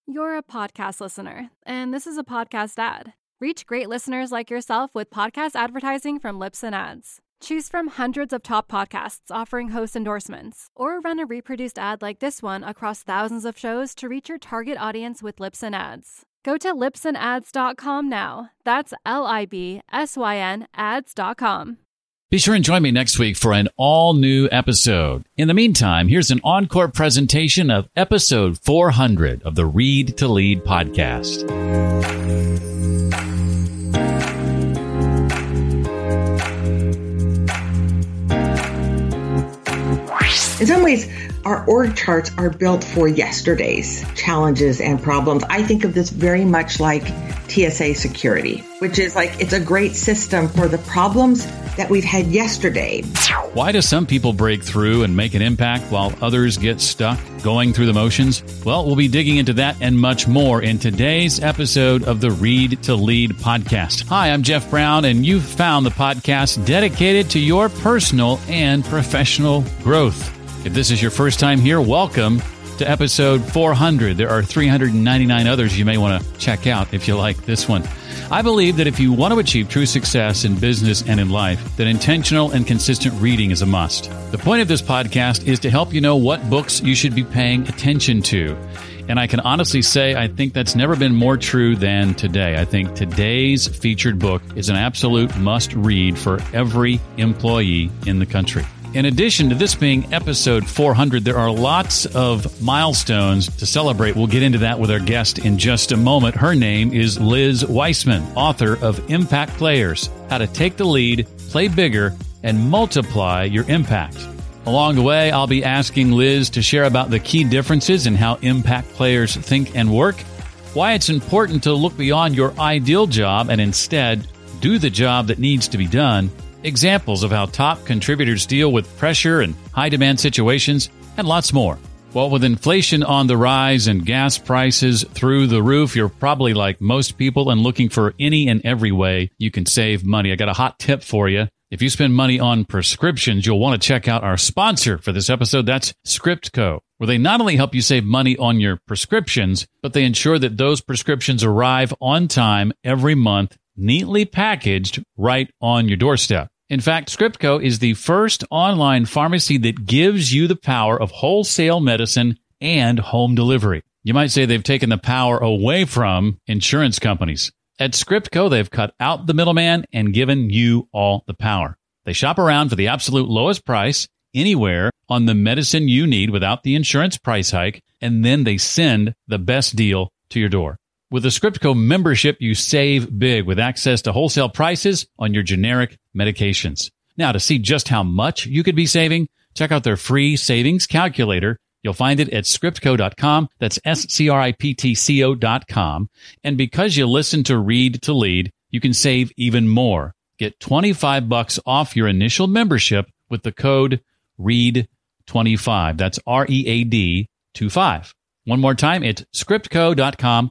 You're a podcast listener, and this is a podcast ad. Reach great listeners like yourself with podcast advertising from Libsyn Ads. Choose from hundreds of top podcasts offering host endorsements, or run a reproduced ad like this one across thousands of shows to reach your target audience with Libsyn Ads. Go to libsynads.com now. That's LIBSYN ads.com. Be sure and join me next week for an all-new episode. In the meantime, here's an encore presentation of episode 400 of the Read to Lead podcast. In some ways, our org charts are built for yesterday's challenges and problems. I think of this very much like TSA security, which is like it's a great system for the problems that we've had yesterday. Why do some people break through and make an impact while others get stuck going through the motions? Well, we'll be digging into that and much more in today's episode of the Read to Lead podcast. Hi, I'm Jeff Brown, and you've found the podcast dedicated to your personal and professional growth. If this is your first time here, welcome to episode 400. There are 399 others you may want to check out if you like this one. I believe that if you want to achieve true success in business and in life, then intentional and consistent reading is a must. The point of this podcast is to help you know what books you should be paying attention to. And I can honestly say I think that's never been more true than today. I think today's featured book is an absolute must-read for every employee in the country. In addition to this being episode 400, there are lots of milestones to celebrate. We'll get into that with our guest in just a moment. Her name is Liz Wiseman, author of Impact Players: How to Take the Lead, Play Bigger, and Multiply Your Impact. Along the way, I'll be asking Liz to share about the key differences in how impact players think and work, why it's important to look beyond your ideal job and instead do the job that needs to be done, examples of how top contributors deal with pressure and high-demand situations, and lots more. Well, with inflation on the rise and gas prices through the roof, you're probably like most people and looking for any and every way you can save money. I got a hot tip for you. If you spend money on prescriptions, you'll want to check out our sponsor for this episode. That's Scriptco, where they not only help you save money on your prescriptions, but they ensure that those prescriptions arrive on time every month, neatly packaged right on your doorstep. In fact, Scriptco is the first online pharmacy that gives you the power of wholesale medicine and home delivery. You might say they've taken the power away from insurance companies. At Scriptco, they've cut out the middleman and given you all the power. They shop around for the absolute lowest price anywhere on the medicine you need without the insurance price hike, and then they send the best deal to your door. With a Scriptco membership, you save big with access to wholesale prices on your generic medications. Now, to see just how much you could be saving, check out their free savings calculator. You'll find it at scriptco.com. That's SCRIPTCO.com. And because you listen to Read to Lead, you can save even more. Get $25 off your initial membership with the code READ25. That's READ 25. One more time, it's scriptco.com.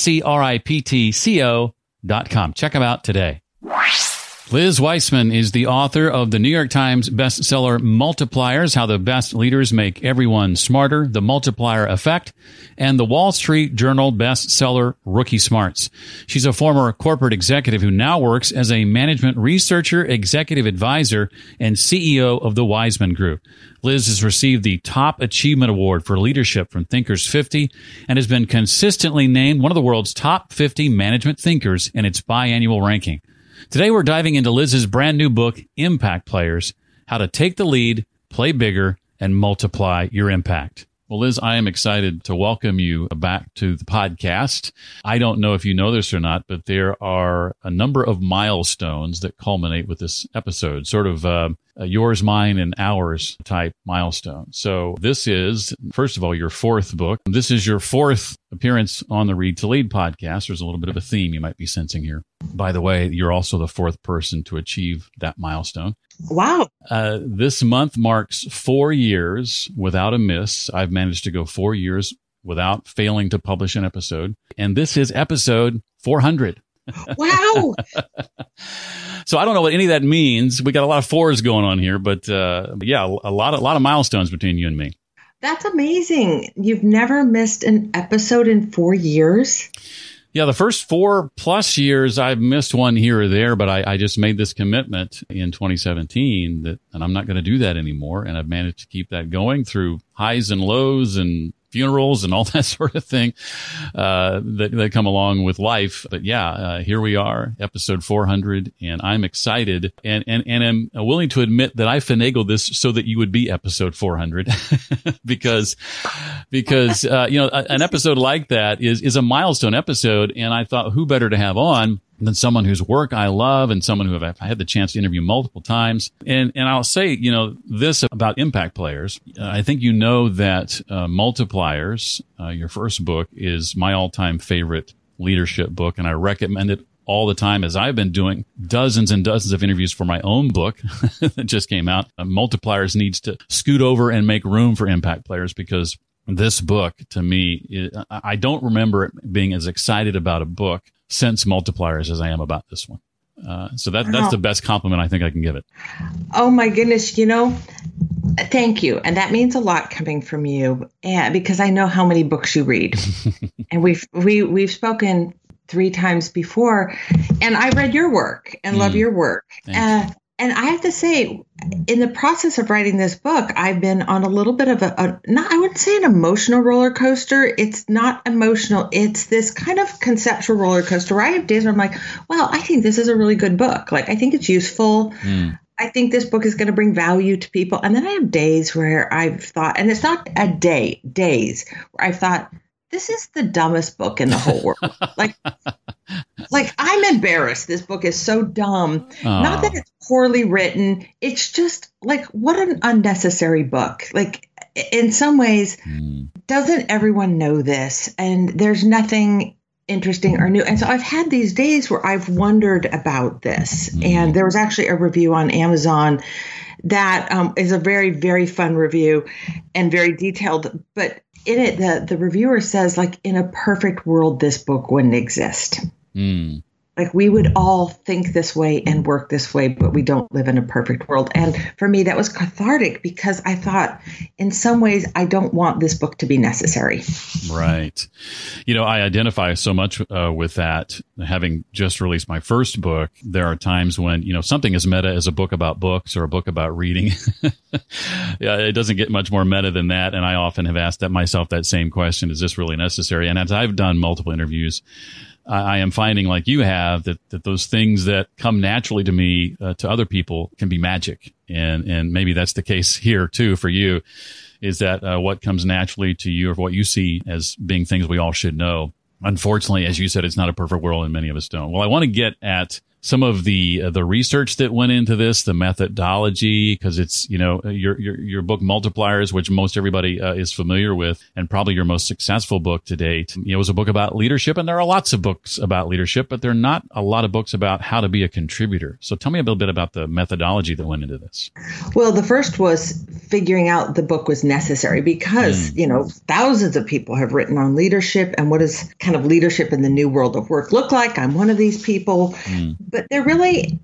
SCRIPTCO.com. Check them out today. Liz Wiseman is the author of the New York Times bestseller Multipliers: How the Best Leaders Make Everyone Smarter, The Multiplier Effect, and the Wall Street Journal bestseller Rookie Smarts. She's a former corporate executive who now works as a management researcher, executive advisor, and CEO of the Wiseman Group. Liz has received the Top Achievement Award for Leadership from Thinkers 50 and has been consistently named one of the world's top 50 management thinkers in its biannual ranking. Today, we're diving into Liz's brand new book, Impact Players: How to Take the Lead, Play Bigger, and Multiply Your Impact. Well, Liz, I am excited to welcome you back to the podcast. I don't know if you know this or not, but there are a number of milestones that culminate with this episode, sort of yours, mine, and ours type milestone. So this is, first of all, your fourth book. This is your fourth appearance on the Read to Lead podcast. There's a little bit of a theme you might be sensing here. By the way, you're also the fourth person to achieve that milestone. Wow. This month marks 4 years without a miss. I've managed to go 4 years without failing to publish an episode. And this is episode 400. Wow. So I don't know what any of that means. We got a lot of fours going on here, but yeah, a lot of milestones between you and me. That's amazing. You've never missed an episode in 4 years? Yeah, the first 4+ years, I've missed one here or there, but I just made this commitment in 2017 and I'm not going to do that anymore. And I've managed to keep that going through highs and lows and funerals and all that sort of thing that come along with life. But yeah, here we are, episode 400, and I'm excited and am willing to admit that I finagled this so that you would be episode 400 because an episode like that is a milestone episode, and I thought who better to have on than someone whose work I love and someone who I've had the chance to interview multiple times. And I'll say, this about impact players. I think that Multipliers, your first book, is my all-time favorite leadership book, and I recommend it all the time as I've been doing dozens and dozens of interviews for my own book that just came out. Multipliers needs to scoot over and make room for impact players because this book, to me, I don't remember being as excited about a book since Multipliers as I am about this one. So that's the best compliment I think I can give it. Oh my goodness. Thank you. And that means a lot coming from you, because I know how many books you read. And we've spoken 3 times before, and I read your work and love your work. And I have to say, in the process of writing this book, I've been on a little bit of I wouldn't say an emotional roller coaster. It's not emotional. It's this kind of conceptual roller coaster where I have days where I'm like, wow, I think this is a really good book. Like, I think it's useful. I think this book is going to bring value to people. And then I have days where I've thought, and it's not a day, days where I've thought, this is the dumbest book in the whole world. Like I'm embarrassed. This book is so dumb. Not that it's poorly written. It's just like, what an unnecessary book. Like, in some ways, doesn't everyone know this? And there's nothing interesting or new. And so I've had these days where I've wondered about this. And there was actually a review on Amazon that is a very, very fun review and very detailed. But in it, the reviewer says, like, in a perfect world, this book wouldn't exist. Like, we would all think this way and work this way, but we don't live in a perfect world. And for me, that was cathartic because I thought, in some ways, I don't want this book to be necessary. Right. I identify so much with that. Having just released my first book, there are times when, something as meta as a book about books or a book about reading. Yeah, it doesn't get much more meta than that. And I often have asked myself that same question, is this really necessary? And as I've done multiple interviews, I am finding, like you have, that those things that come naturally to me, to other people, can be magic. And maybe that's the case here too for you, is that what comes naturally to you or what you see as being things we all should know. Unfortunately, as you said, it's not a perfect world and many of us don't. Well, I want to get at some of the research that went into this, the methodology, because it's, your book Multipliers, which most everybody is familiar with, and probably your most successful book to date. It was a book about leadership, and there are lots of books about leadership, but there are not a lot of books about how to be a contributor. So tell me a little bit about the methodology that went into this. Well, the first was figuring out the book was necessary because, thousands of people have written on leadership and what does kind of leadership in the new world of work look like. I'm one of these people. But there really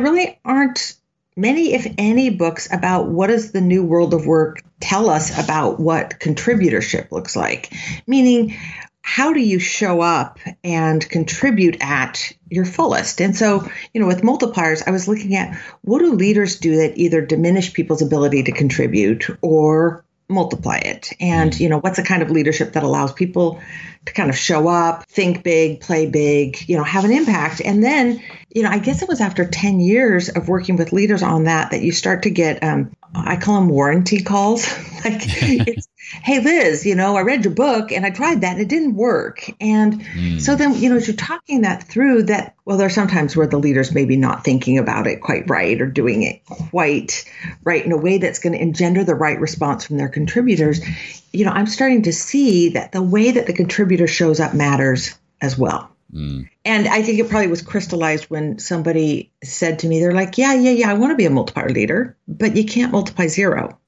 aren't many, if any, books about what does the new world of work tell us about what contributorship looks like. Meaning, how do you show up and contribute at your fullest? And so, with Multipliers, I was looking at what do leaders do that either diminish people's ability to contribute or multiply it? And, what's the kind of leadership that allows people to kind of show up, think big, play big, have an impact? And then, I guess it was after 10 years of working with leaders on that you start to get, I call them warranty calls. Like, it's, hey, Liz, I read your book and I tried that and it didn't work. And so then, as you're talking that through that, well, there are sometimes where the leader's maybe not thinking about it quite right or doing it quite right in a way that's going to engender the right response from their contributors. I'm starting to see that the way that the contributor shows up matters as well. And I think it probably was crystallized when somebody said to me, they're like, yeah, I want to be a multiplier leader, but you can't multiply 0.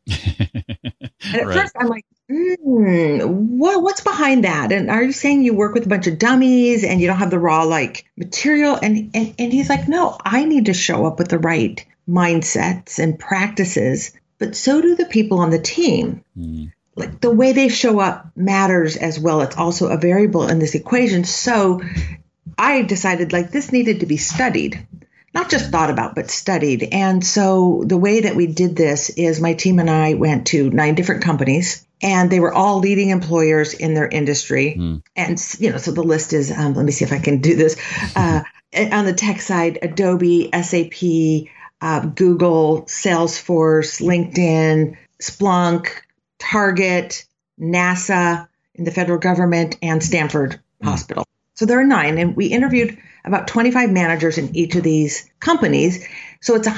And at first I'm like, what's behind that? And are you saying you work with a bunch of dummies and you don't have the raw material? And he's like, no, I need to show up with the right mindsets and practices, but so do the people on the team. like the way they show up matters as well. It's also a variable in this equation. So I decided like this needed to be studied, not just thought about, but studied. And so the way that we did this is my team and I went to 9 different companies, and they were all leading employers in their industry. And, so the list is, let me see if I can do this. On the tech side, Adobe, SAP, Google, Salesforce, LinkedIn, Splunk, Target, NASA in the federal government, and Stanford Hospital. So there are 9, and we interviewed about 25 managers in each of these companies. So it's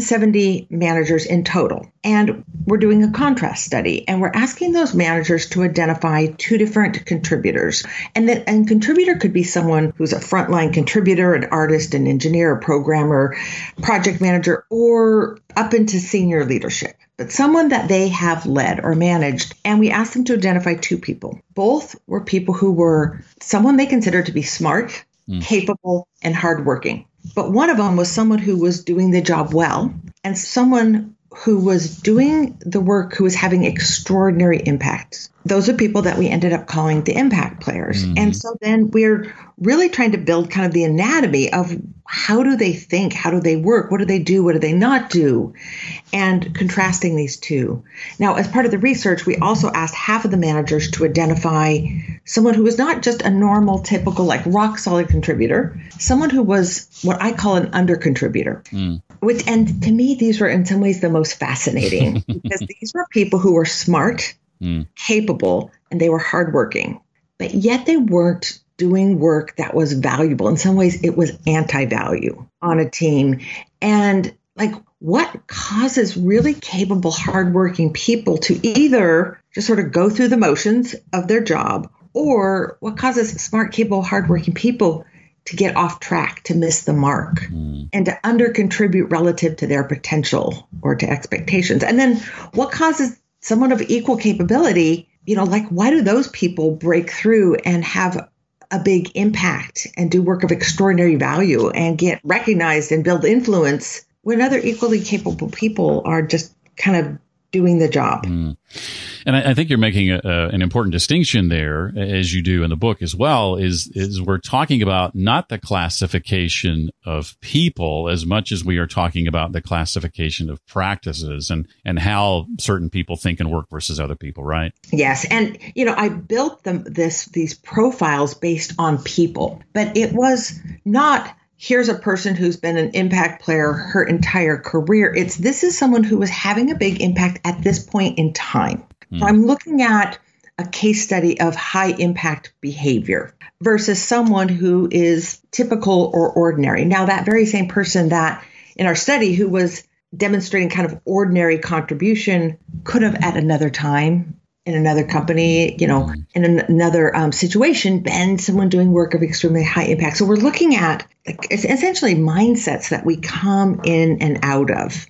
170 managers in total. And we're doing a contrast study, and we're asking those managers to identify 2 different contributors. And contributor could be someone who's a frontline contributor, an artist, an engineer, a programmer, project manager, or up into senior leadership, but someone that they have led or managed. And we asked them to identify 2 people. Both were people who were someone they considered to be smart, capable, and hardworking. But one of them was someone who was doing the job well, and someone who was doing the work who was having extraordinary impact. Those are people that we ended up calling the impact players. And so then we're really trying to build kind of the anatomy of how do they think? How do they work? What do they do? What do they not do? And contrasting these 2. Now, as part of the research, we also asked half of the managers to identify someone who was not just a normal, typical, like rock solid contributor, someone who was what I call an under contributor. And to me, these were in some ways the most fascinating because these were people who were smart, capable, and they were hardworking, but yet they weren't doing work that was valuable. In some ways, it was anti-value on a team. And like, what causes really capable, hardworking people to either just sort of go through the motions of their job, or what causes smart, capable, hardworking people to get off track, to miss the mark, and to under contribute relative to their potential or to expectations? And then what causes someone of equal capability, like why do those people break through and have a big impact and do work of extraordinary value and get recognized and build influence when other equally capable people are just kind of doing the job? And I think you're making an important distinction there, as you do in the book as well, is we're talking about not the classification of people as much as we are talking about the classification of practices and how certain people think and work versus other people, right? Yes. And, I built these profiles based on people, but it was not, here's a person who's been an impact player her entire career. This is someone who was having a big impact at this point in time. So I'm looking at a case study of high impact behavior versus someone who is typical or ordinary. Now, that very same person that in our study who was demonstrating kind of ordinary contribution could have at another time in another company, in another situation, been someone doing work of extremely high impact. So we're looking at essentially mindsets that we come in and out of.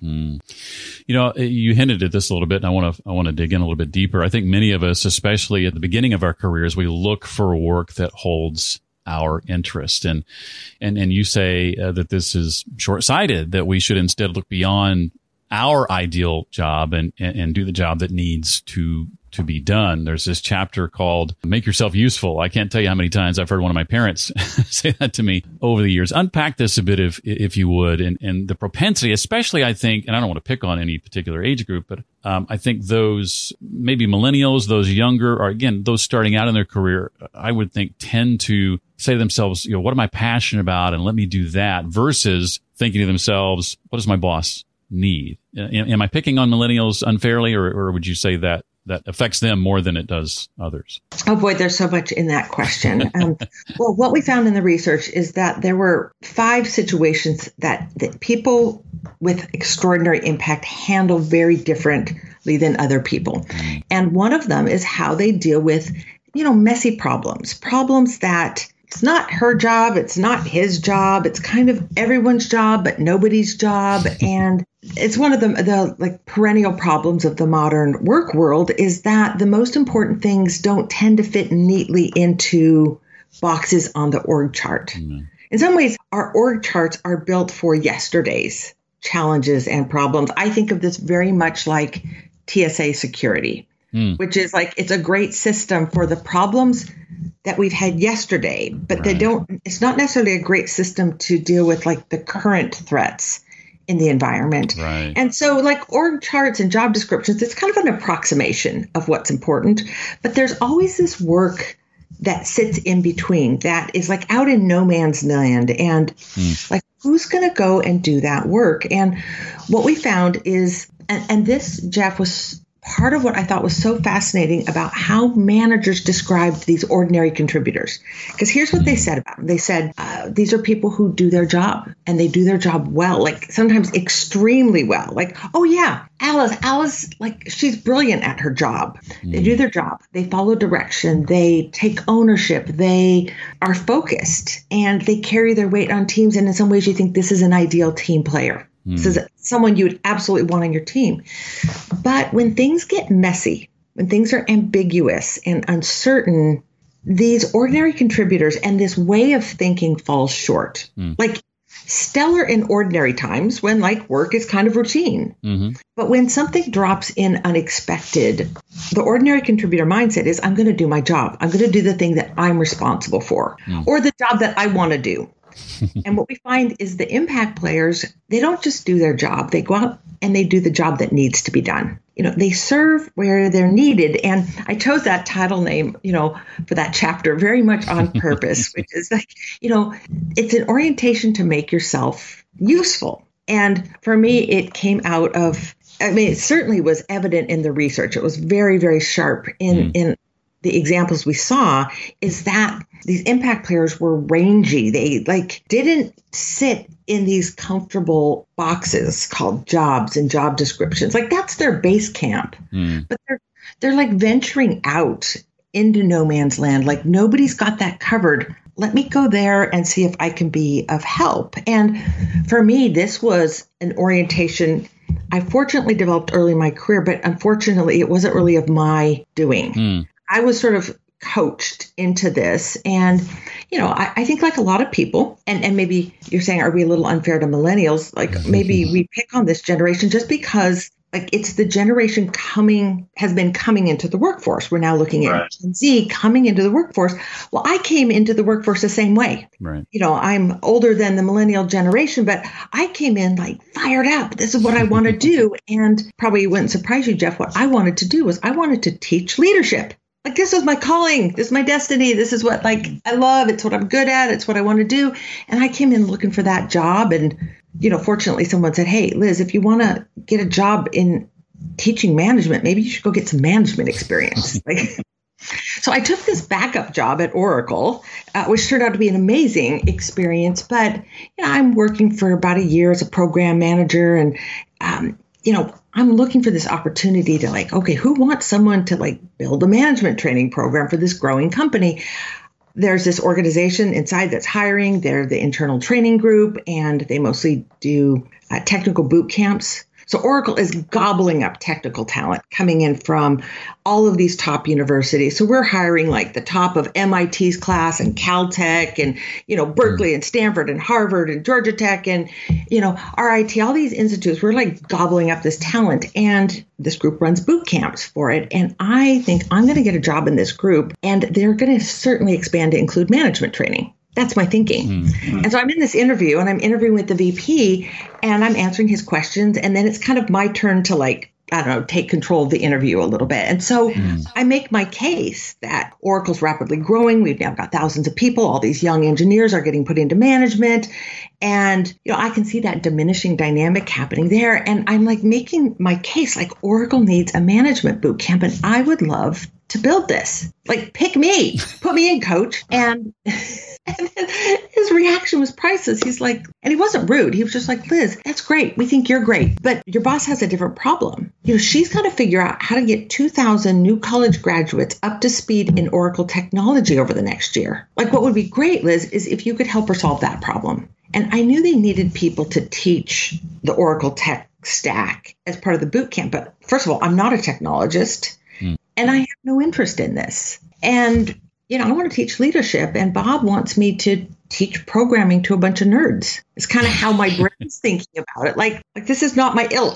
You hinted at this a little bit, and I want to dig in a little bit deeper. I think many of us, especially at the beginning of our careers, we look for work that holds our interest. And you say that this is short-sighted, that we should instead look beyond our ideal job and do the job that needs to be done. There's this chapter called Make Yourself Useful. I can't tell you how many times I've heard one of my parents say that to me over the years. Unpack this a bit if you would, and the propensity, especially I think, and I don't want to pick on any particular age group, but I think those maybe millennials, those younger, or again, those starting out in their career, I would think tend to say to themselves, what am I passionate about? And let me do that, versus thinking to themselves, what does my boss need? Am I picking on millennials unfairly, or would you say that affects them more than it does others? Oh boy, there's so much in that question. Well, what we found in the research is that there were 5 situations that people with extraordinary impact handle very differently than other people. And one of them is how they deal with, messy problems that it's not her job, it's not his job, it's kind of everyone's job, but nobody's job. And it's one of the perennial problems of the modern work world is that the most important things don't tend to fit neatly into boxes on the org chart. Mm-hmm. In some ways, our org charts are built for yesterday's challenges and problems. I think of this very much like TSA security. which is like, it's a great system for the problems that we've had yesterday, but it's not necessarily a great system to deal with like the current threats in the environment. Right. And so like org charts and job descriptions, it's kind of an approximation of what's important, but there's always this work that sits in between that is like out in no man's land. And like, who's going to go and do that work? And what we found is, and this, Jeff, was part of what I thought was so fascinating about how managers described these ordinary contributors. Because here's what they said about them. They said, these are people who do their job, and they do their job well, like sometimes extremely well. Like, oh yeah, Alice, like she's brilliant at her job. They do their job. They follow direction. They take ownership. They are focused, and they carry their weight on teams. And in some ways you think this is an ideal team player. This is someone you would absolutely want on your team. But when things get messy, when things are ambiguous and uncertain, these ordinary contributors and this way of thinking falls short. Like stellar in ordinary times when like work is kind of routine. But when something drops in unexpected, the ordinary contributor mindset is, I'm going to do my job. I'm going to do the thing that I'm responsible for, or the job that I want to do. And what we find is the impact players, they don't just do their job. They go out and they do the job that needs to be done. You know, they serve where they're needed. And I chose that title name, you know, for that chapter very much on purpose, which is like, you know, it's an orientation to make yourself useful. And for me, it came out of, I mean, it certainly was evident in the research. It was very, very sharp in the examples we saw, is that these impact players were rangy. They like didn't sit in these comfortable boxes called jobs and job descriptions. Like that's their base camp, but they're like venturing out into no man's land. Like nobody's got that covered. Let me go there and see if I can be of help. And for me, this was an orientation I fortunately developed early in my career, but unfortunately it wasn't really of my doing. I was sort of coached into this. And, you know, I think like a lot of people, and maybe you're saying, are we a little unfair to millennials? Like maybe we pick on this generation just because like it's the generation has been coming into the workforce. We're now looking at Gen Z coming into the workforce. Well, I came into the workforce the same way. Right. You know, I'm older than the millennial generation, but I came in like fired up. This is what I want to do. And probably wouldn't surprise you, Jeff, what I wanted to do was I wanted to teach leadership. Like, this was my calling. This is my destiny. This is what, like, I love. It's what I'm good at. It's what I want to do. And I came in looking for that job. And, you know, fortunately, someone said, hey, Liz, if you want to get a job in teaching management, maybe you should go get some management experience. So I took this backup job at Oracle, which turned out to be an amazing experience. But, you know, I'm working for about a year as a program manager. And, you know, I'm looking for this opportunity to like, okay, who wants someone to like build a management training program for this growing company? There's this organization inside that's hiring. They're the internal training group, and they mostly do technical boot camps. So Oracle is gobbling up technical talent coming in from all of these top universities. So we're hiring like the top of MIT's class and Caltech and, you know, Berkeley and Stanford and Harvard and Georgia Tech and, you know, RIT, all these institutes. We're like gobbling up this talent, and this group runs boot camps for it. And I think I'm going to get a job in this group, and they're going to certainly expand to include management training. That's my thinking. And so I'm in this interview, and I'm interviewing with the VP, and I'm answering his questions. And then it's kind of my turn to like, I don't know, take control of the interview a little bit. And so I make my case that Oracle's rapidly growing. We've now got thousands of people. All these young engineers are getting put into management. And, you know, I can see that diminishing dynamic happening there. And I'm like making my case like Oracle needs a management boot camp, and I would love to build this. Like, pick me, put me in, coach. And his reaction was priceless. He's like, and he wasn't rude. He was just like, Liz, that's great. We think you're great, but your boss has a different problem. You know, she's got to figure out how to get 2,000 new college graduates up to speed in Oracle technology over the next year. Like, what would be great, Liz, is if you could help her solve that problem. And I knew they needed people to teach the Oracle tech stack as part of the boot camp. But first of all, I'm not a technologist, and I have no interest in this. And you know, I want to teach leadership, and Bob wants me to teach programming to a bunch of nerds. It's kind of how my brain's thinking about it. Like this is not my ilk.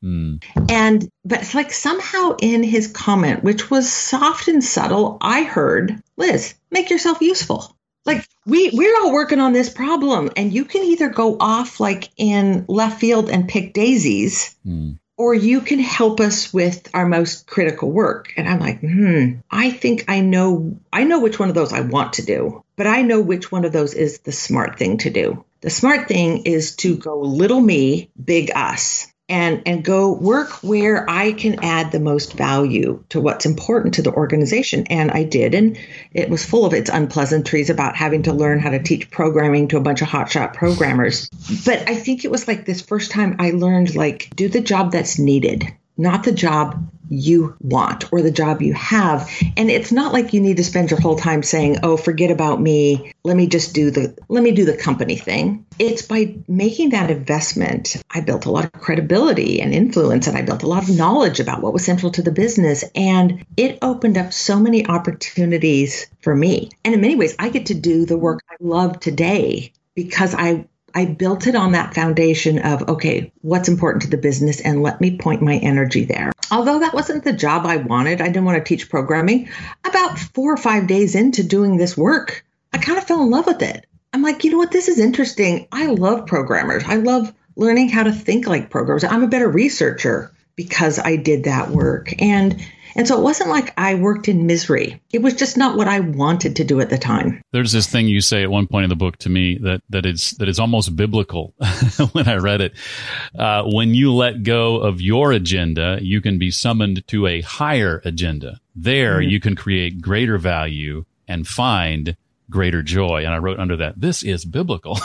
But it's like somehow in his comment, which was soft and subtle, I heard, Liz, make yourself useful. Like we're all working on this problem, and you can either go off like in left field and pick daisies, or you can help us with our most critical work. And I'm like, I think I know which one of those I want to do, but I know which one of those is the smart thing to do. The smart thing is to go little me, big us. And go work where I can add the most value to what's important to the organization. And I did. And it was full of its unpleasantries about having to learn how to teach programming to a bunch of hotshot programmers. But I think it was like this first time I learned, like, do the job that's needed, not the job you want or the job you have. And it's not like you need to spend your whole time saying, oh, forget about me. Let me do the company thing. It's by making that investment. I built a lot of credibility and influence, and I built a lot of knowledge about what was central to the business. And it opened up so many opportunities for me. And in many ways, I get to do the work I love today because I built it on that foundation of, okay, what's important to the business, and let me point my energy there. Although that wasn't the job I wanted, I didn't want to teach programming. About 4 or 5 days into doing this work, I kind of fell in love with it. I'm like, you know what, this is interesting. I love programmers. I love learning how to think like programmers. I'm a better researcher because I did that work. And so it wasn't like I worked in misery. It was just not what I wanted to do at the time. There's this thing you say at one point in the book to me that is almost biblical when I read it. When you let go of your agenda, you can be summoned to a higher agenda. There, you can create greater value and find greater joy. And I wrote under that, this is biblical.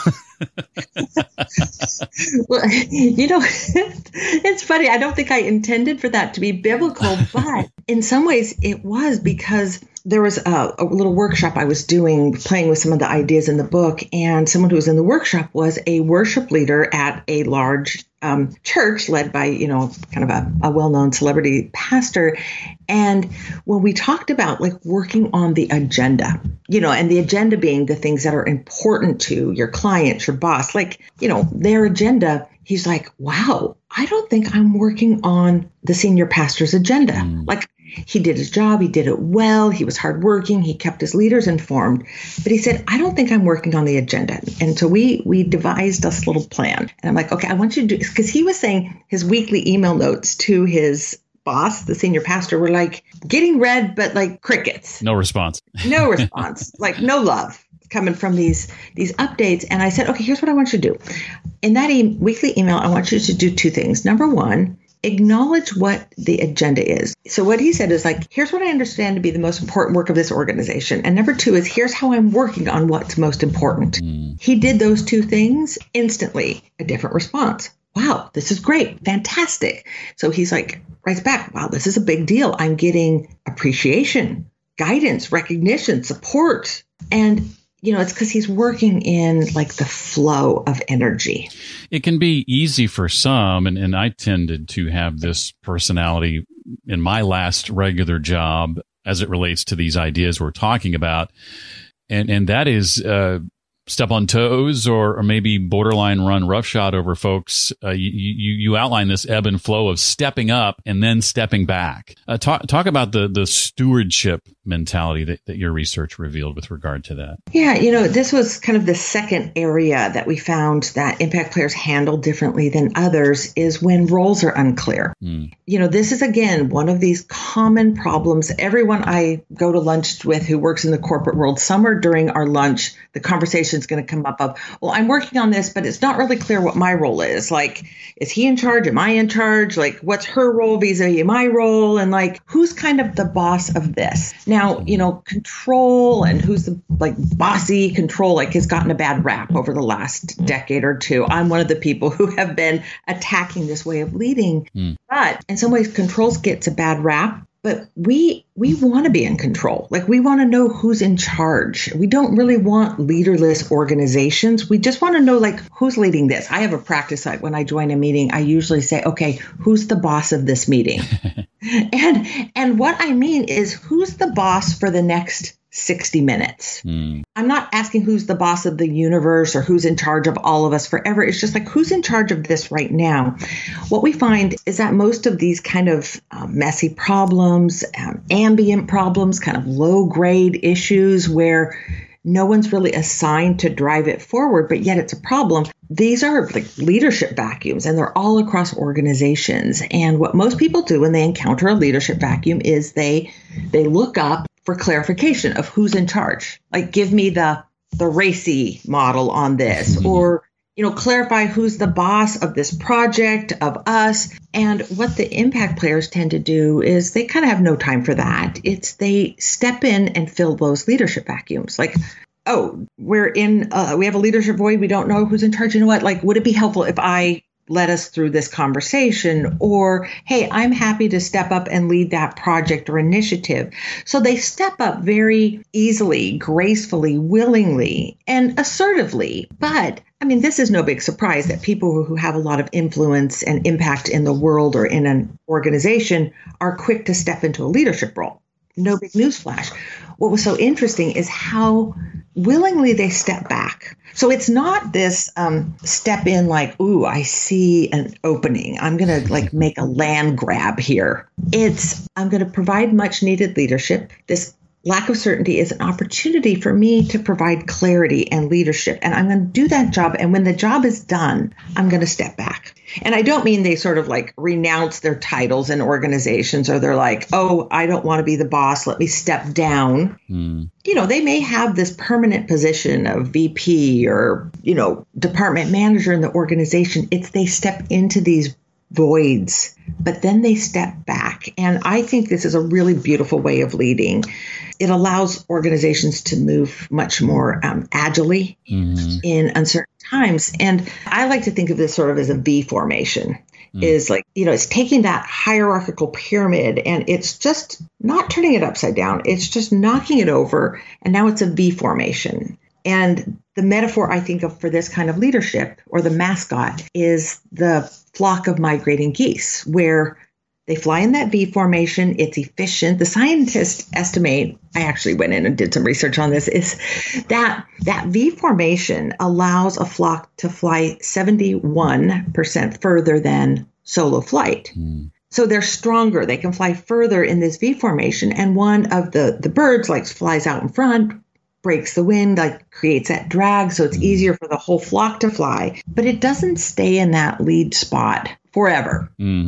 Well, you know, it's funny. I don't think I intended for that to be biblical, but in some ways it was, because there was a little workshop I was doing, playing with some of the ideas in the book. And someone who was in the workshop was a worship leader at a large church led by, you know, kind of a well-known celebrity pastor. And when we talked about like working on the agenda, you know, and the agenda being the things that are important to your client, your boss, like, you know, their agenda, he's like, wow, I don't think I'm working on the senior pastor's agenda. Like, he did his job. He did it well. He was hardworking. He kept his leaders informed. But he said, I don't think I'm working on the agenda. And so we devised this little plan. And I'm like, okay, I want you to do this. Because he was saying his weekly email notes to his boss, the senior pastor, were like getting read, but like crickets. No response. No response. Like no love coming from these updates. And I said, okay, here's what I want you to do. In that weekly email, I want you to do 2 things. Number 1, acknowledge what the agenda is. So what he said is like, here's what I understand to be the most important work of this organization. And number 2 is, here's how I'm working on what's most important. He did those 2 things instantly, a different response. Wow, this is great. Fantastic. So he's like, writes back, wow, this is a big deal. I'm getting appreciation, guidance, recognition, support. And you know, it's because he's working in like the flow of energy. It can be easy for some, and I tended to have this personality in my last regular job as it relates to these ideas we're talking about. And that is step on toes or maybe borderline run roughshod over folks. You outline this ebb and flow of stepping up and then stepping back. Talk about the stewardship mentality that your research revealed with regard to that. Yeah, you know, this was kind of the second area that we found that impact players handle differently than others is when roles are unclear. You know, this is, again, one of these common problems. Everyone I go to lunch with who works in the corporate world, somewhere during our lunch, the conversation is going to come up of, well, I'm working on this, but it's not really clear what my role is. Like, is he in charge? Am I in charge? Like, what's her role vis-a-vis my role? And like, who's kind of the boss of this? Now, you know, control and who's the like bossy control, like has gotten a bad rap over the last decade or 2. I'm one of the people who have been attacking this way of leading. But in some ways, controls gets a bad rap. But we want to be in control. Like, we want to know who's in charge. We don't really want leaderless organizations. We just want to know, like, who's leading this. I have a practice like when I join a meeting, I usually say, okay, who's the boss of this meeting? And what I mean is, who's the boss for the next 60 minutes. I'm not asking who's the boss of the universe or who's in charge of all of us forever. It's just like, who's in charge of this right now? What we find is that most of these kind of messy problems, ambient problems, kind of low grade issues where no one's really assigned to drive it forward, but yet it's a problem. These are like leadership vacuums, and they're all across organizations. And what most people do when they encounter a leadership vacuum is they look up for clarification of who's in charge. Like, give me the RACI model on this, or, clarify who's the boss of this project, of us. And what the impact players tend to do is they kind of have no time for that. They step in and fill those leadership vacuums. Like, oh, we have a leadership void. We don't know who's in charge. You know what? Like, would it be helpful if I led us through this conversation? Or, hey, I'm happy to step up and lead that project or initiative. So they step up very easily, gracefully, willingly, and assertively. But I mean, this is no big surprise that people who have a lot of influence and impact in the world or in an organization are quick to step into a leadership role. No big newsflash. What was so interesting is how willingly they step back. So it's not this step in like, ooh, I see an opening. I'm going to like make a land grab here. It's, I'm going to provide much needed leadership. This lack of certainty is an opportunity for me to provide clarity and leadership. And I'm going to do that job. And when the job is done, I'm going to step back. And I don't mean they sort of like renounce their titles in organizations, or they're like, oh, I don't want to be the boss. Let me step down. They may have this permanent position of VP or, department manager in the organization. It's they step into these voids, but then they step back. And I think this is a really beautiful way of leading. It allows organizations to move much more agilely in uncertain times. And I like to think of this sort of as a V formation. Is like, it's taking that hierarchical pyramid and it's just not turning it upside down. It's just knocking it over. And now it's a V formation. And the metaphor I think of for this kind of leadership, or the mascot, is the flock of migrating geese, where they fly in that V formation. It's efficient. The scientists estimate, I actually went in and did some research on this, is that V formation allows a flock to fly 71% further than solo flight. So they're stronger. They can fly further in this V formation. And one of the birds flies out in front, breaks the wind, creates that drag. So it's easier for the whole flock to fly, but it doesn't stay in that lead spot forever.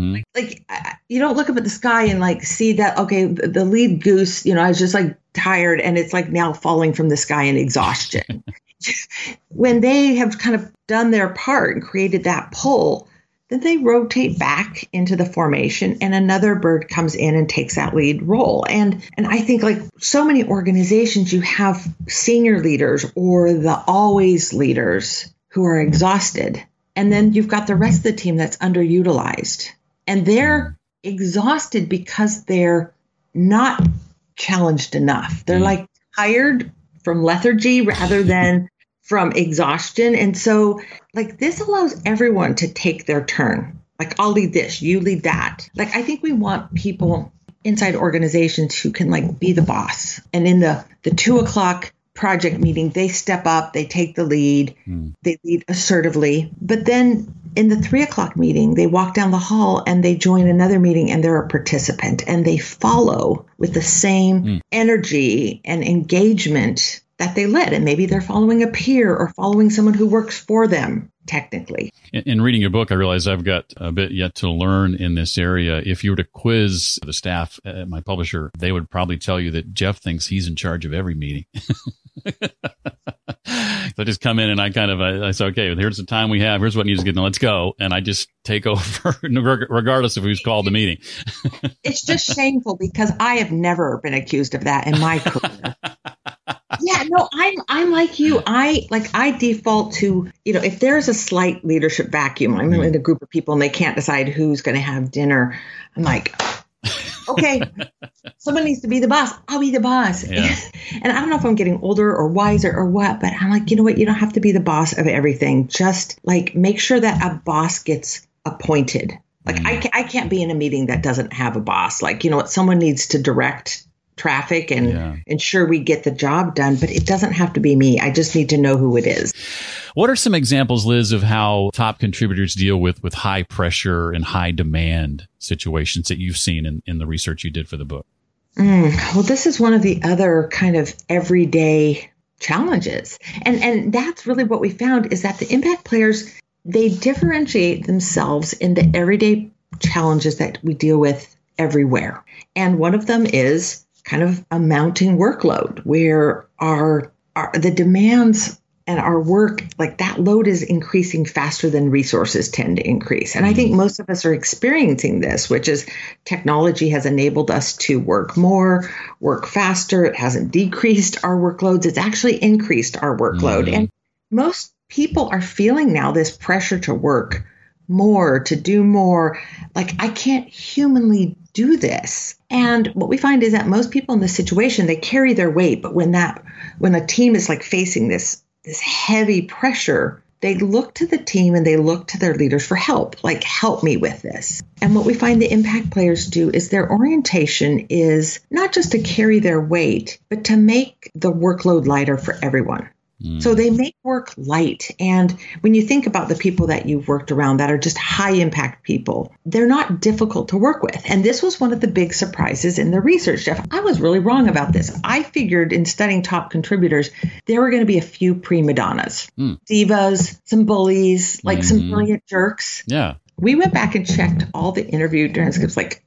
You don't look up at the sky and see that, okay, the lead goose, is just tired and it's now falling from the sky in exhaustion. When they have kind of done their part and created that pull, then they rotate back into the formation and another bird comes in and takes that lead role. And I think so many organizations, you have senior leaders or the always leaders who are exhausted. And then you've got the rest of the team that's underutilized. And they're exhausted because they're not challenged enough. They're tired from lethargy rather than from exhaustion. And so this allows everyone to take their turn. I'll lead this, you lead that. I think we want people inside organizations who can be the boss. And in the 2:00 project meeting, they step up, they take the lead, they lead assertively. But then in the 3:00 meeting, they walk down the hall and they join another meeting and they're a participant and they follow with the same energy and engagement that they led. And maybe they're following a peer or following someone who works for them, technically. In reading your book, I realize I've got a bit yet to learn in this area. If you were to quiz the staff at my publisher, they would probably tell you that Jeff thinks he's in charge of every meeting. So I just come in and I say, okay, here's the time we have. Here's what needs to get done. Let's go. And I just take over regardless of who's called the meeting. It's just shameful because I have never been accused of that in my career. Yeah, no, I'm like you. I default to, if there's a slight leadership vacuum, I'm in a group of people and they can't decide who's going to have dinner. I'm like, okay, someone needs to be the boss. I'll be the boss. Yeah. And I don't know if I'm getting older or wiser or what, but I'm like, you know what? You don't have to be the boss of everything. Just make sure that a boss gets appointed. I can't be in a meeting that doesn't have a boss. Someone needs to direct traffic and ensure we get the job done, but it doesn't have to be me. I just need to know who it is. What are some examples, Liz, of how top contributors deal with high pressure and high demand situations that you've seen in the research you did for the book? Well, this is one of the other kind of everyday challenges. And that's really what we found is that the impact players, they differentiate themselves in the everyday challenges that we deal with everywhere. And one of them is kind of a mounting workload where the demands and our work, like that load is increasing faster than resources tend to increase. And I think most of us are experiencing this, which is technology has enabled us to work more, work faster. It hasn't decreased our workloads. It's actually increased our workload. And most people are feeling now this pressure to work more, to do more. Like, I can't humanly do this. And what we find is that most people in this situation, they carry their weight. But when a team is like facing this heavy pressure, they look to the team and they look to their leaders for help, like, help me with this. And what we find the impact players do is their orientation is not just to carry their weight, but to make the workload lighter for everyone. So they make work light. And when you think about the people that you've worked around that are just high impact people, they're not difficult to work with. And this was one of the big surprises in the research, Jeff. I was really wrong about this. I figured in studying top contributors, there were going to be a few prima donnas, divas, some bullies, like some brilliant jerks. Yeah. We went back and checked all the interview transcripts, like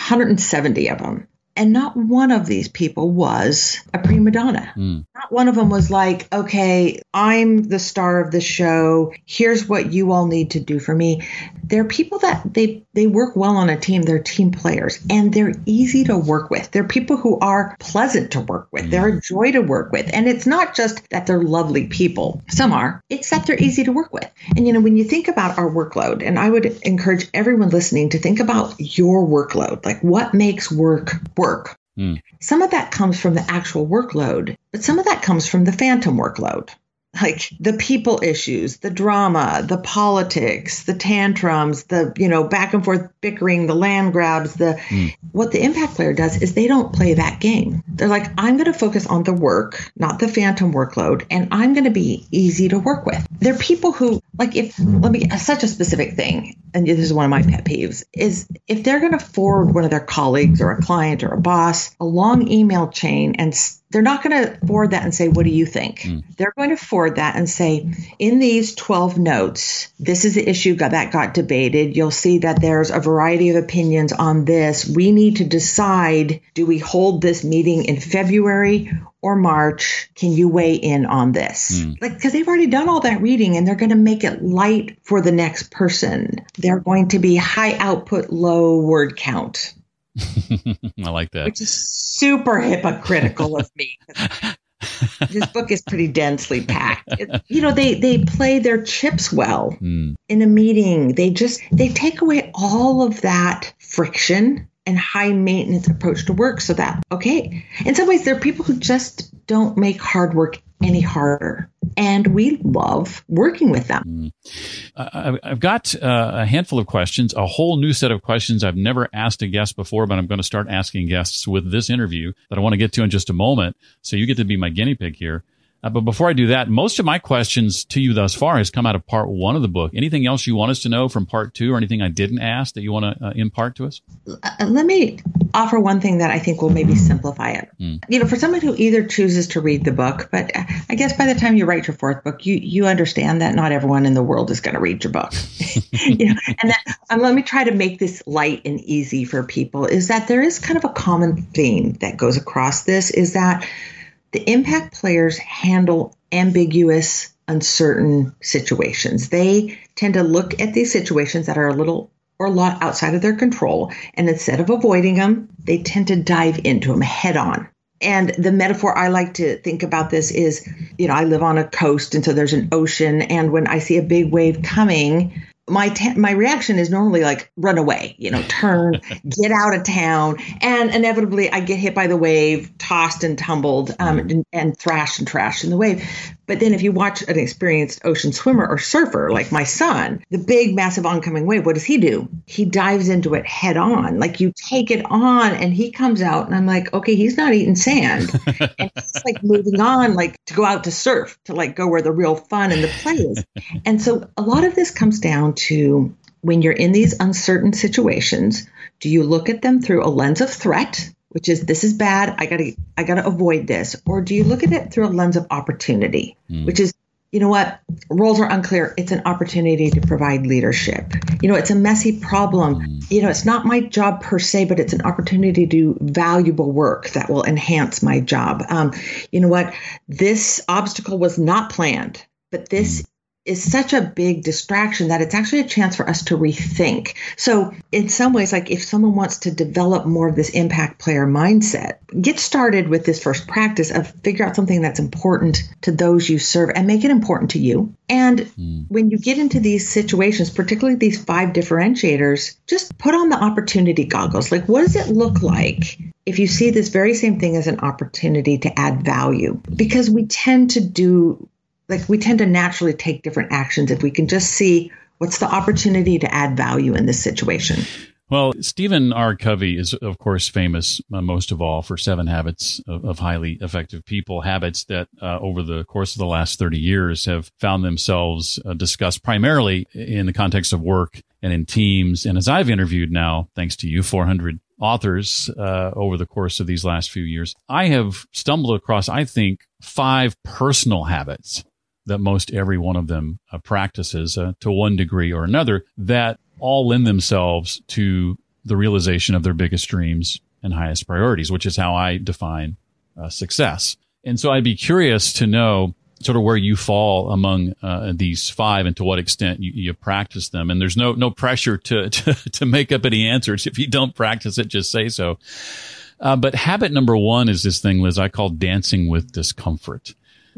170 of them. And not one of these people was a prima donna. Not one of them was like, okay, I'm the star of the show. Here's what you all need to do for me. They're people that they work well on a team. They're team players and they're easy to work with. They're people who are pleasant to work with. They're a joy to work with. And it's not just that they're lovely people. Some are. It's that they're easy to work with. And, when you think about our workload, and I would encourage everyone listening to think about your workload, like what makes work work. Some of that comes from the actual workload, but some of that comes from the phantom workload, like the people issues, the drama, the politics, the tantrums, the, back and forth bickering, the land grabs, what the impact player does is they don't play that game. They're like, I'm going to focus on the work, not the phantom workload, and I'm going to be easy to work with. They're people who, like, such a specific thing, and this is one of my pet peeves, is if they're going to forward one of their colleagues or a client or a boss a long email chain, and they're not going to forward that and say, what do you think? They're going to forward that and say, in these 12 notes, this is the issue that got debated. You'll see that there's a variety of opinions on this. We need to decide, do we hold this meeting in February or March? Can you weigh in on this? Because they've already done all that reading and they're going to make it light for the next person. They're going to be high output, low word count. I like that. Which is super hypocritical of me. This book is pretty densely packed. They play their chips well in a meeting. They take away all of that friction and high maintenance approach to work so that, okay, in some ways, there are people who just don't make hard work any harder. And we love working with them. I've got a handful of questions, a whole new set of questions I've never asked a guest before, but I'm going to start asking guests with this interview that I want to get to in just a moment. So you get to be my guinea pig here. But before I do that, most of my questions to you thus far has come out of part 1 of the book. Anything else you want us to know from part 2 or anything I didn't ask that you want to impart to us? Let me offer one thing that I think will maybe simplify it. For someone who either chooses to read the book, but I guess by the time you write your 4th book, you understand that not everyone in the world is going to read your book. And let me try to make this light and easy for people, is that there is kind of a common theme that goes across this, is that the impact players handle ambiguous, uncertain situations. They tend to look at these situations that are a little or a lot outside of their control, and instead of avoiding them, they tend to dive into them head on. And the metaphor I like to think about this is, I live on a coast, and so there's an ocean, and when I see a big wave coming, my reaction is normally like run away, turn, get out of town. And inevitably I get hit by the wave, tossed and tumbled, and thrashed and trashed in the wave. But then if you watch an experienced ocean swimmer or surfer, like my son, the big, massive oncoming wave, what does he do? He dives into it head on. Like you take it on and he comes out and I'm like, okay, he's not eating sand. And he's like moving on, like to go out to surf, to like go where the real fun and the play is. And so a lot of this comes down to when you're in these uncertain situations, do you look at them through a lens of threat, which is this is bad, I gotta avoid this, or do you look at it through a lens of opportunity, which is, you know what, roles are unclear. It's an opportunity to provide leadership. It's a messy problem. It's not my job per se, but it's an opportunity to do valuable work that will enhance my job. You know what, this obstacle was not planned, but this is such a big distraction that it's actually a chance for us to rethink. So in some ways, like if someone wants to develop more of this impact player mindset, get started with this first practice of figure out something that's important to those you serve and make it important to you. And when you get into these situations, particularly these 5 differentiators, just put on the opportunity goggles. Like, what does it look like if you see this very same thing as an opportunity to add value? Because we tend to naturally take different actions if we can just see what's the opportunity to add value in this situation. Well, Stephen R. Covey is, of course, famous most of all for 7 habits of highly effective people, habits that over the course of the last 30 years have found themselves discussed primarily in the context of work and in teams. And as I've interviewed now, thanks to you, 400 authors over the course of these last few years, I have stumbled across, I think, 5 personal habits that most every one of them practices to one degree or another that all lend themselves to the realization of their biggest dreams and highest priorities, which is how I define success. And so I'd be curious to know sort of where you fall among these 5 and to what extent you practice them. And there's no pressure to make up any answers. If you don't practice it, just say so. But habit number 1 is this thing, Liz, I call dancing with discomfort.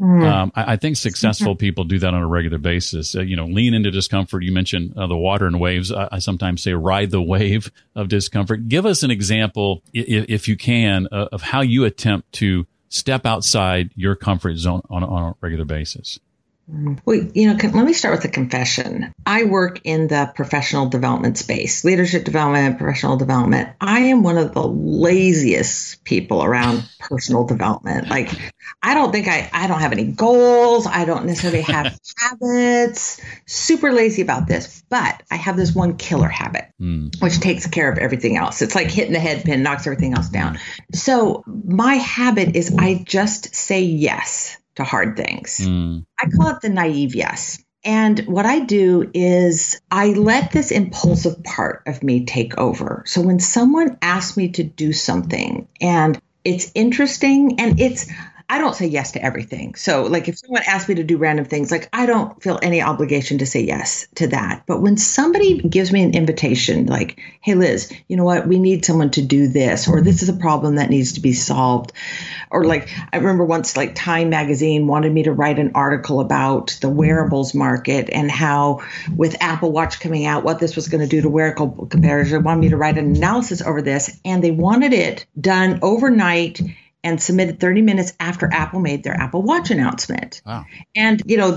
I think successful people do that on a regular basis. Lean into discomfort. You mentioned the water and waves. I sometimes say ride the wave of discomfort. Give us an example, if you can, of how you attempt to step outside your comfort zone on a regular basis. Well, let me start with a confession. I work in the professional development space, leadership development, professional development. I am one of the laziest people around personal development. Like, I don't think I don't have any goals. I don't necessarily have habits. Super lazy about this, but I have this one killer habit, which takes care of everything else. It's like hitting the head pin, knocks everything else down. So my habit is I just say yes to hard things. I call it the naive yes. And what I do is I let this impulsive part of me take over. So when someone asks me to do something and it's interesting and I don't say yes to everything. So like if someone asks me to do random things, like I don't feel any obligation to say yes to that. But when somebody gives me an invitation, like, hey, Liz, you know what, we need someone to do this, or this is a problem that needs to be solved. Or like, I remember once like Time Magazine wanted me to write an article about the wearables market and how with Apple Watch coming out, what this was going to do to wearable competitors. They wanted me to write an analysis over this, and they wanted it done overnight and submitted 30 minutes after Apple made their Apple Watch announcement. Wow. And,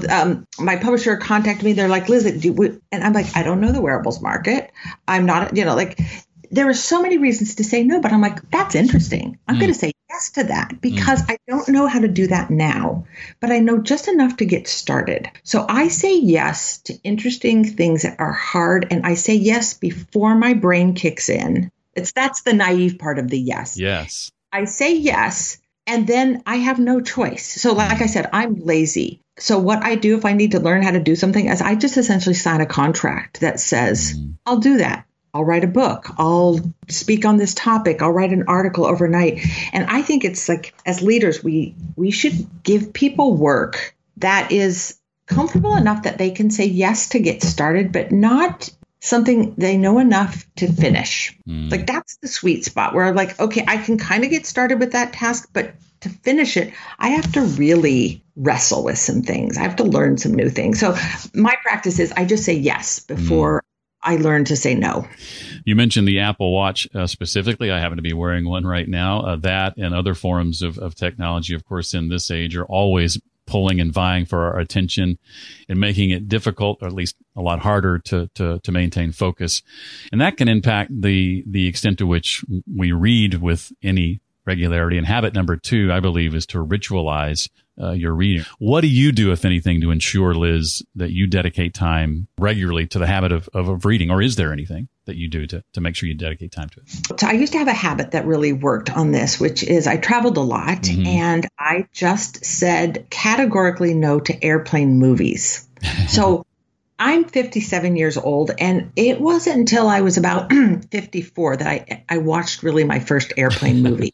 my publisher contacted me. They're like, Liz, and I'm like, I don't know the wearables market. I'm not, there are so many reasons to say no, but I'm like, that's interesting. I'm going to say yes to that because I don't know how to do that now, but I know just enough to get started. So I say yes to interesting things that are hard. And I say yes before my brain kicks in. That's the naive part of the yes. Yes. I say yes, and then I have no choice. So like I said, I'm lazy. So what I do if I need to learn how to do something is I just essentially sign a contract that says, I'll do that. I'll write a book. I'll speak on this topic. I'll write an article overnight. And I think it's like, as leaders, we should give people work that is comfortable enough that they can say yes to get started, but not something they know enough to finish. Like that's the sweet spot where like, okay, I can kind of get started with that task, but to finish it, I have to really wrestle with some things. I have to learn some new things. So my practice is I just say yes before I learn to say no. You mentioned the Apple Watch specifically. I happen to be wearing one right now. That and other forms of technology, of course, in this age are always pulling and vying for our attention and making it difficult, or at least a lot harder to maintain focus. And that can impact the extent to which we read with any regularity. And habit number 2, I believe, is to ritualize your reading. What do you do, if anything, to ensure, Liz, that you dedicate time regularly to the habit of reading? Or is there anything that you do to make sure you dedicate time to it? So I used to have a habit that really worked on this, which is I traveled a lot and I just said categorically no to airplane movies. So I'm 57 years old, and it wasn't until I was about 54 that I watched really my first airplane movie.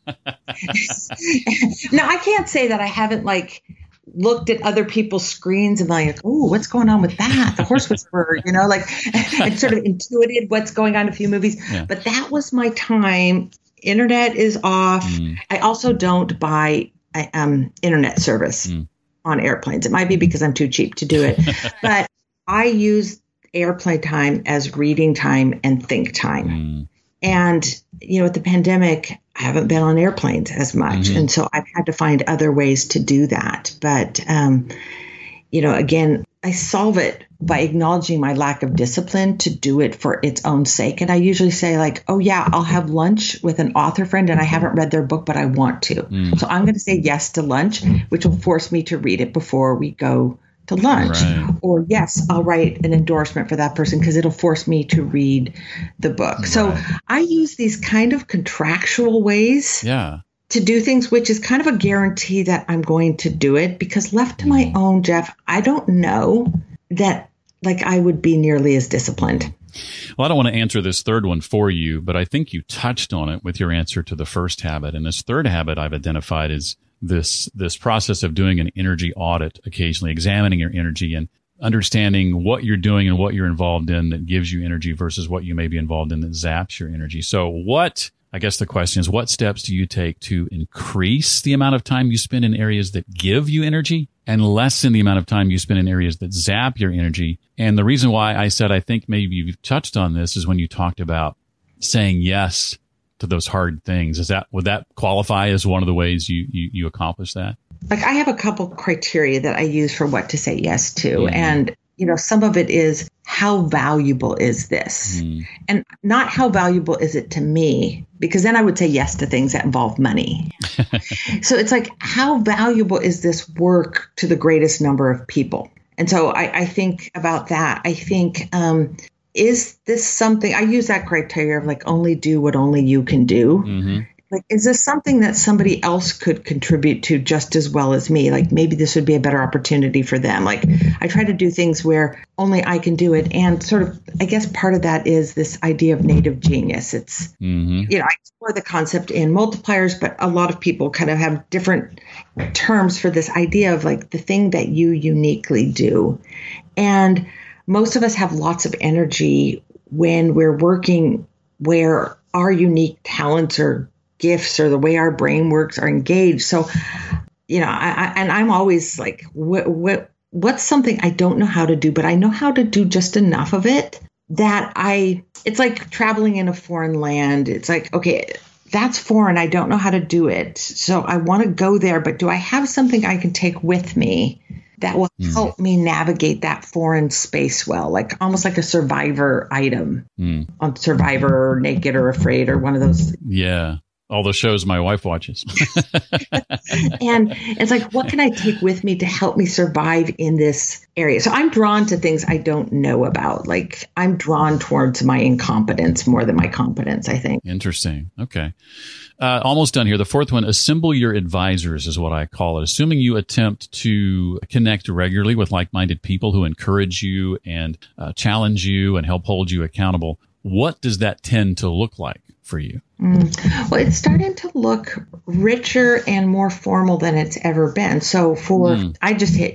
Now, I can't say that I haven't like looked at other people's screens and like, oh, what's going on with that? The Horse Whisperer, like I sort of intuited what's going on in a few movies. Yeah. But that was my time. Internet is off. I also don't buy internet service on airplanes. It might be because I'm too cheap to do it, but I use airplane time as reading time and think time. And, with the pandemic, I haven't been on airplanes as much. And so I've had to find other ways to do that. But, again, I solve it by acknowledging my lack of discipline to do it for its own sake. And I usually say like, oh, yeah, I'll have lunch with an author friend and I haven't read their book, but I want to. So I'm going to say yes to lunch, which will force me to read it before we go to lunch. Right. Or yes, I'll write an endorsement for that person because it'll force me to read the book. Right. So I use these kind of contractual ways to do things, which is kind of a guarantee that I'm going to do it, because left to my own, Jeff, I don't know that like I would be nearly as disciplined. Well, I don't want to answer this third one for you, but I think you touched on it with your answer to the first habit. And this third habit I've identified is this process of doing an energy audit, occasionally examining your energy and understanding what you're doing and what you're involved in that gives you energy versus what you may be involved in that zaps your energy. So I guess the question is, what steps do you take to increase the amount of time you spend in areas that give you energy and lessen the amount of time you spend in areas that zap your energy? And the reason why I said I think maybe you've touched on this is when you talked about saying yes to those hard things. Would that qualify as one of the ways you accomplish that? Like I have a couple criteria that I use for what to say yes to. And, some of it is how valuable is this? And not how valuable is it to me? Because then I would say yes to things that involve money. So it's like, how valuable is this work to the greatest number of people? And so I think about that. I think, is this something, I use that criteria of like only do what only you can do. Like, is this something that somebody else could contribute to just as well as me? Like maybe this would be a better opportunity for them. Like I try to do things where only I can do it. And sort of, I guess part of that is this idea of native genius. It's, I explore the concept in multipliers, but a lot of people kind of have different terms for this idea of like the thing that you uniquely do. And most of us have lots of energy when we're working where our unique talents or gifts or the way our brain works are engaged. So, I'm always like, what's something I don't know how to do, but I know how to do just enough of it that it's like traveling in a foreign land. It's like, okay, that's foreign. I don't know how to do it. So I want to go there, but do I have something I can take with me that will help me navigate that foreign space well, like almost like a Survivor item on Survivor, Naked or Afraid, or one of those. Yeah. All the shows my wife watches. And it's like, what can I take with me to help me survive in this area? So I'm drawn to things I don't know about. Like I'm drawn towards my incompetence more than my competence, I think. Interesting. Okay. Almost done here. The fourth one, assemble your advisors is what I call it. Assuming you attempt to connect regularly with like-minded people who encourage you and challenge you and help hold you accountable. What does that tend to look like for you? Well, it's starting to look richer and more formal than it's ever been. So I just hit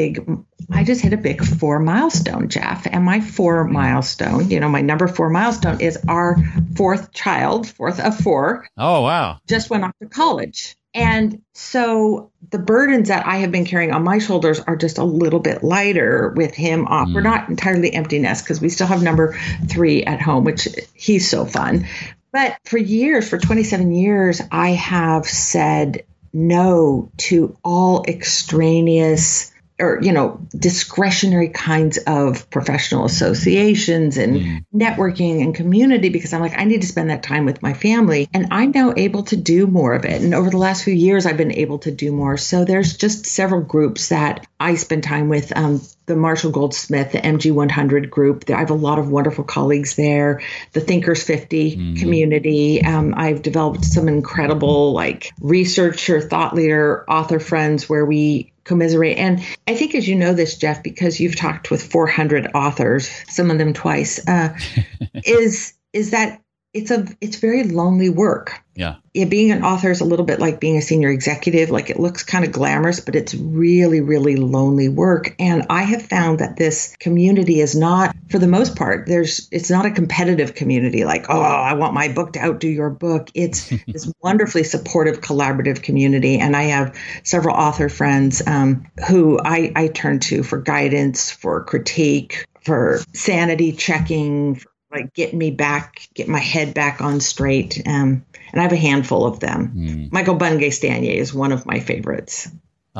a big 4 milestone, Jeff. And my 4 milestone, my number 4 milestone is our 4th child, 4th of 4. Oh, wow. Just went off to college. And so the burdens that I have been carrying on my shoulders are just a little bit lighter with him off. We're not entirely empty nest because we still have number 3 at home, which he's so fun. But for 27 years, I have said no to all extraneous or, discretionary kinds of professional associations and networking and community, because I'm like, I need to spend that time with my family. And I'm now able to do more of it. And over the last few years, I've been able to do more. So there's just several groups that I spend time with. The Marshall Goldsmith, the MG100 group. I have a lot of wonderful colleagues there. The Thinkers 50 community. I've developed some incredible researcher, thought leader, author friends where we commiserate. And I think, as you know this, Jeff, because you've talked with 400 authors, some of them twice, is that it's very lonely work. Yeah. Being an author is a little bit like being a senior executive. It looks kind of glamorous, but it's really, really lonely work. And I have found that this community is not, for the most part, it's not a competitive community I want my book to outdo your book. It's this wonderfully supportive, collaborative community. And I have several author friends who I turn to for guidance, for critique, for sanity checking, get my head back on straight. And I have a handful of them. Michael Bungay-Stanier is one of my favorites.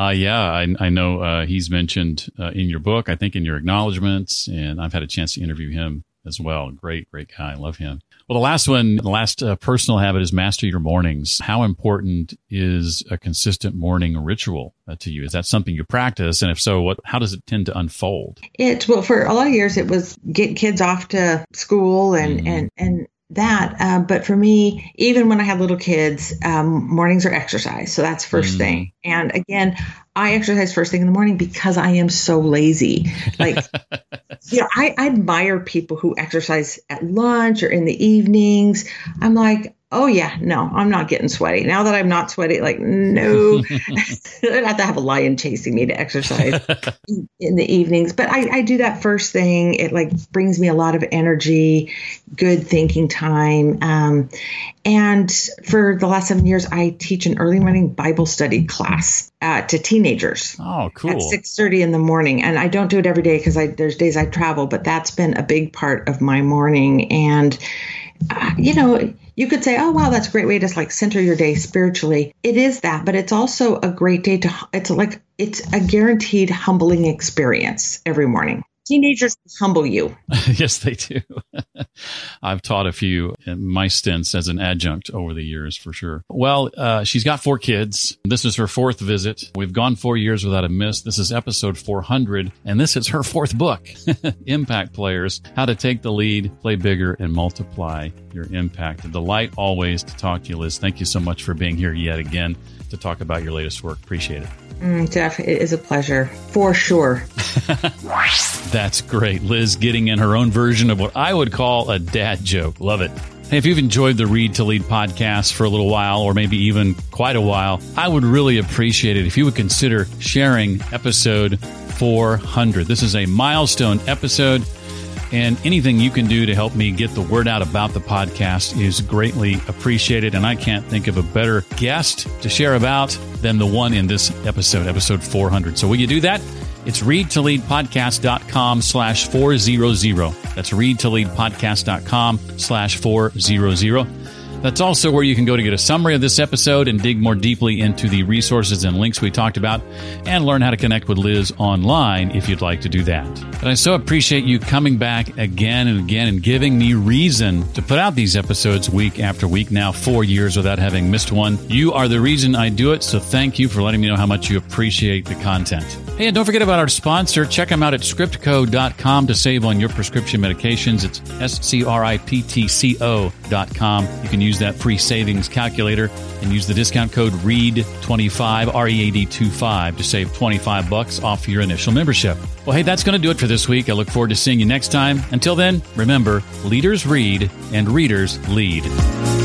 I know he's mentioned in your book, I think in your acknowledgments, and I've had a chance to interview him as well. Great guy. I love him. Well, the last personal habit is master your mornings. How important is a consistent morning ritual to you? Is that something you practice? And if so, how does it tend to unfold? Well, for a lot of years, it was get kids off to school and that. But for me, even when I had little kids, mornings are exercise. So that's first thing. And again, I exercise first thing in the morning because I am so lazy. I admire people who exercise at lunch or in the evenings. I'm like, oh yeah, no, I'm not getting sweaty. Now that I'm not sweaty, no, I'd have to have a lion chasing me to exercise in the evenings. But I do that first thing. It brings me a lot of energy, good thinking time. And for the last 7 years, I teach an early morning Bible study class to teenagers. Oh, cool. At 6:30 in the morning. And I don't do it every day because there's days I travel, but that's been a big part of my morning. And, you could say, oh, wow, that's a great way to center your day spiritually. It is that, but it's also a great day it's a guaranteed humbling experience every morning. Teenagers humble you. Yes, they do. I've taught a few in my stints as an adjunct over the years, for sure. Well, she's got 4 kids. This is her 4th visit. We've gone 4 years without a miss. This is episode 400, and this is her 4th book, Impact Players, How to Take the Lead, Play Bigger, and Multiply Your Impact. A delight always to talk to you, Liz. Thank you so much for being here yet again to talk about your latest work. Appreciate it. Jeff, it is a pleasure, for sure. That's great. Liz getting in her own version of what I would call a dad joke. Love it. Hey, if you've enjoyed the Read to Lead podcast for a little while, or maybe even quite a while, I would really appreciate it if you would consider sharing episode 400. This is a milestone episode, and anything you can do to help me get the word out about the podcast is greatly appreciated. And I can't think of a better guest to share about than the one in this episode 400. So will you do that? It's readtoleadpodcast.com/400. That's readtoleadpodcast.com/400. That's also where you can go to get a summary of this episode and dig more deeply into the resources and links we talked about and learn how to connect with Liz online if you'd like to do that. But I so appreciate you coming back again and again and giving me reason to put out these episodes week after week, now 4 years without having missed one. You are the reason I do it, so thank you for letting me know how much you appreciate the content. Hey, and don't forget about our sponsor. Check them out at scriptco.com to save on your prescription medications. It's scriptco.com. You can use that free savings calculator and use the discount code READ25, READ25, to save $25 off your initial membership. Well, hey, that's going to do it for this week. I look forward to seeing you next time. Until then, remember, leaders read and readers lead.